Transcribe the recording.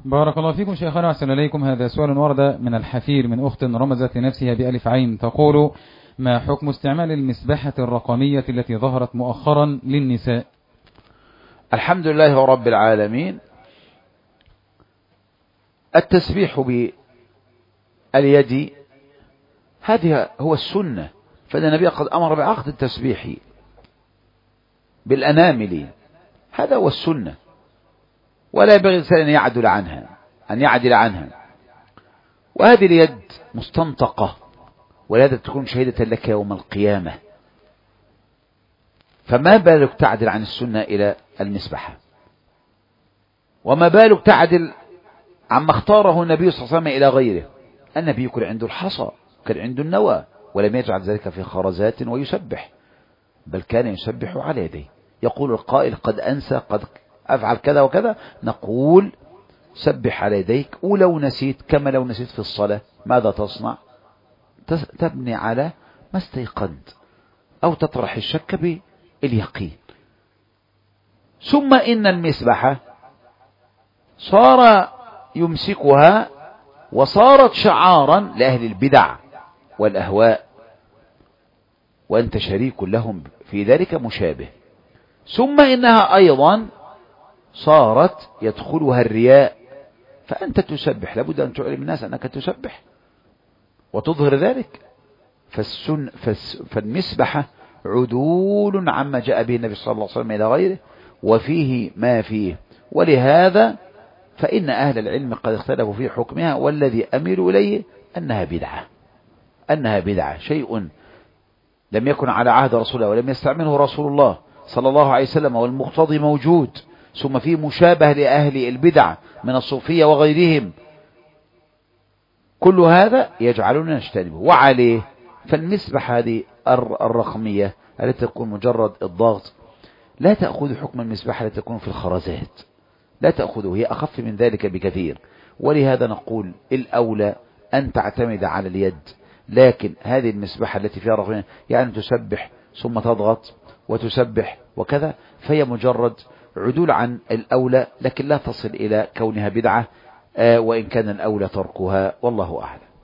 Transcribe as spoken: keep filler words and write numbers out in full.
بارك الله فيكم شيخنا وأحسن إليكم. هذا سؤال ورد من الحفير من أخت رمزت لنفسها بألف عين، تقول: ما حكم استعمال المسبحة الرقمية التي ظهرت مؤخرا للنساء؟ الحمد لله رب العالمين. التسبيح باليد هذه هو السنة، فإن النبي قد أمر بعقد التسبيح بالأنامل، هذا هو السنة، ولا ينبغي الإنسان أن يعدل عنها أن يعدل عنها وهذه اليد مستنطقة، ولهذا تكون شهيدة لك يوم القيامة، فما بالك تعدل عن السنة إلى المسبحة، وما بالك تعدل عما اختاره النبي صلى الله عليه وسلم إلى غيره. النبي كان عنده الحصى، كان عنده النوى، ولم يجعل ذلك في خرزات ويسبح، بل كان يسبح على يديه. يقول القائل: قد أنسى، قد أفعل كذا وكذا، نقول: سبح على يديك، ولو نسيت كما لو نسيت في الصلاة ماذا تصنع؟ تبني على ما استيقنت، أو تطرح الشك باليقين. ثم إن المسبحة صار يمسكها وصارت شعارا لأهل البدع والأهواء، وأنت شريك لهم في ذلك مشابه. ثم إنها أيضا صارت يدخلها الرياء، فأنت تسبح لابد أن تعلم الناس أنك تسبح وتظهر ذلك. فالسن فالمسبحة عدول عما جاء به النبي صلى الله عليه وسلم إلى غيره، وفيه ما فيه. ولهذا فإن أهل العلم قد اختلفوا في حكمها، والذي أميل إليه أنها بدعة، أنها بدعة، شيء لم يكن على عهد رسول الله ولم يستعمله رسول الله صلى الله عليه وسلم، والمقتضي موجود، ثم فيه مشابه لأهل البدع من الصوفية وغيرهم. كل هذا يجعلنا نجتنبه. وعليه فالمسبحة هذه الرقمية التي تكون مجرد الضغط لا تأخذ حكم المسبحة التي تكون في الخرزات، لا تأخذه، هي أخف من ذلك بكثير. ولهذا نقول الأولى أن تعتمد على اليد. لكن هذه المسبحة التي فيها رقمية يعني تسبح ثم تضغط وتسبح وكذا، فهي مجرد عدول عن الأولى، لكن لا تصل إلى كونها بدعة، وإن كان الأولى تركها، والله أعلم.